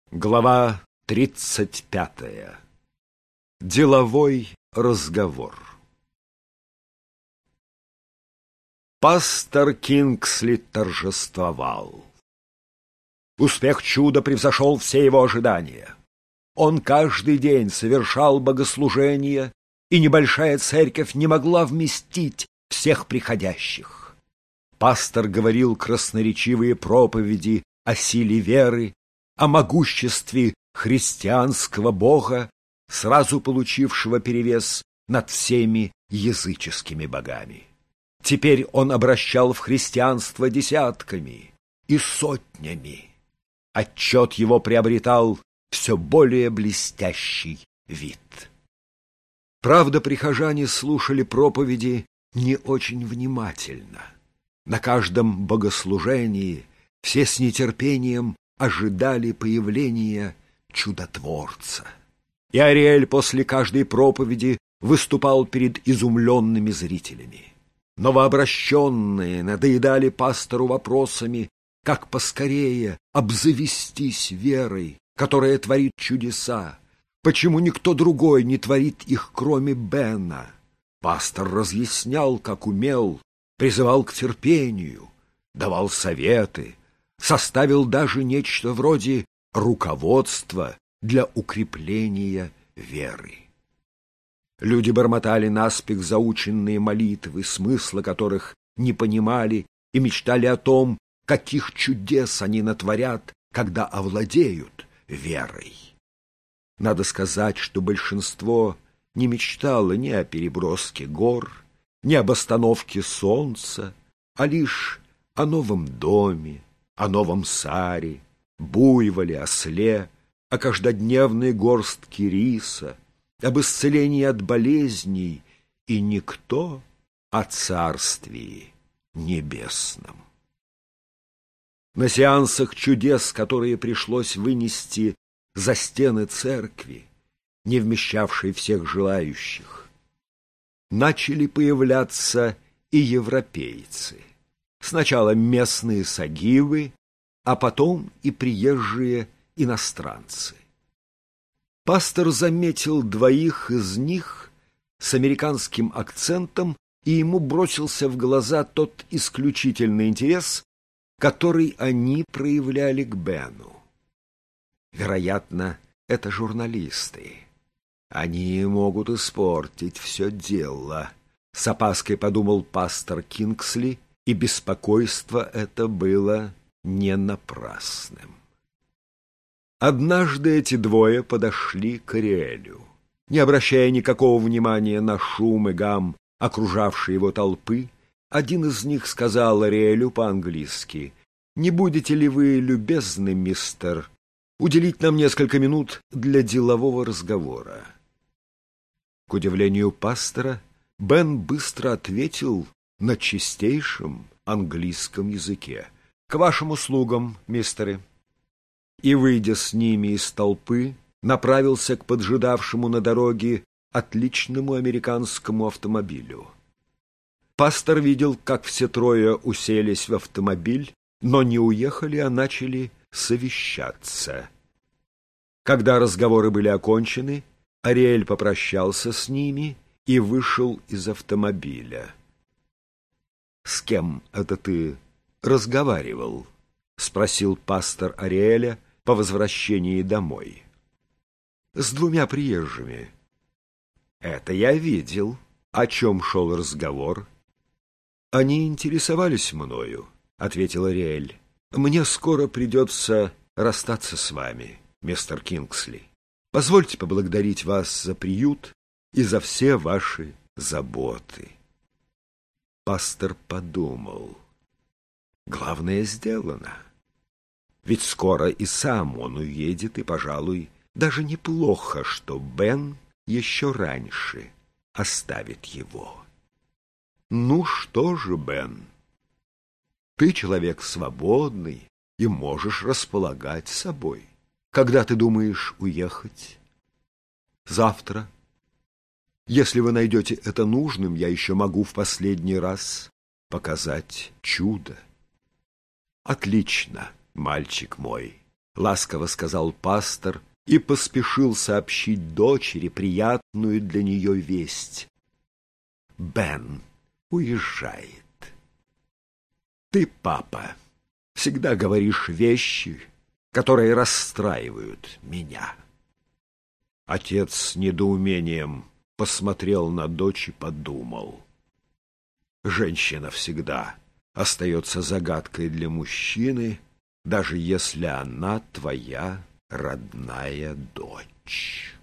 Глава 35. Деловой разговор. Пастор Кингсли торжествовал. Успех чуда превзошел все его ожидания. Он каждый день совершал богослужения, и небольшая церковь не могла вместить всех приходящих. Пастор говорил красноречивые проповеди о силе веры, о могуществе христианского Бога, сразу получившего перевес над всеми языческими богами. Теперь он обращал в христианство десятками и сотнями. Отчет его приобретал все более блестящий вид. Правда, прихожане слушали проповеди не очень внимательно. На каждом богослужении все с нетерпением ожидали появления чудотворца. И Ариэль после каждой проповеди выступал перед изумленными зрителями. Новообращенные надоедали пастору вопросами, как поскорее обзавестись верой, которая творит чудеса, почему никто другой не творит их, кроме Бена. Пастор разъяснял, как умел, призывал к терпению, давал советы, составил даже нечто вроде руководства для укрепления веры. Люди бормотали наспех заученные молитвы, смысла которых не понимали, и мечтали о том, каких чудес они натворят, когда овладеют верой. Надо сказать, что большинство не мечтало ни о переброске гор, ни об остановке солнца, а лишь о новом доме, о новом саре, буйволе, осле, о каждодневной горстке риса, об исцелении от болезней, и никто о царствии небесном. На сеансах чудес, которые пришлось вынести за стены церкви, не вмещавшей всех желающих, начали появляться и европейцы. Сначала местные сагивы, а потом и приезжие иностранцы. Пастор заметил двоих из них с американским акцентом, и ему бросился в глаза тот исключительный интерес, который они проявляли к Бену. Вероятно, это журналисты. Они могут испортить все дело, с опаской подумал пастор Кингсли, и беспокойство это было не напрасным. Однажды эти двое подошли к Ариэлю. Не обращая никакого внимания на шум и гам окружавшей его толпы, один из них сказал Ариэлю по-английски: «Не будете ли вы любезны, мистер, уделить нам несколько минут для делового разговора?» К удивлению пастора, Бен быстро ответил на чистейшем английском языке: «К вашим услугам, мистеры». И, выйдя с ними из толпы, направился к поджидавшему на дороге отличному американскому автомобилю. Пастор видел, как все трое уселись в автомобиль, но не уехали, а начали совещаться. Когда разговоры были окончены, Ариэль попрощался с ними и вышел из автомобиля. «С кем это ты разговаривал?» — спросил пастор Ариэля по возвращении домой. «С двумя приезжими». «Это я видел. О чем шел разговор?» «Они интересовались мною», — ответил Ариэль. «Мне скоро придется расстаться с вами, мистер Кингсли. Позвольте поблагодарить вас за приют и за все ваши заботы». Пастор подумал. Главное сделано. Ведь скоро и сам он уедет, и, пожалуй, даже неплохо, что Бен еще раньше оставит его. «Ну что же, Бен, ты человек свободный и можешь располагать собой. Когда ты думаешь уехать?» «Завтра. Если вы найдете это нужным, я еще могу в последний раз показать чудо». «Отлично, мальчик мой. — ласково сказал пастор и поспешил сообщить дочери приятную для нее весть. Бен уезжает. Ты, папа, всегда говоришь вещи, которые расстраивают меня. Отец с недоумением посмотрел на дочь и подумал. Женщина всегда остается загадкой для мужчины, даже если она твоя родная дочь.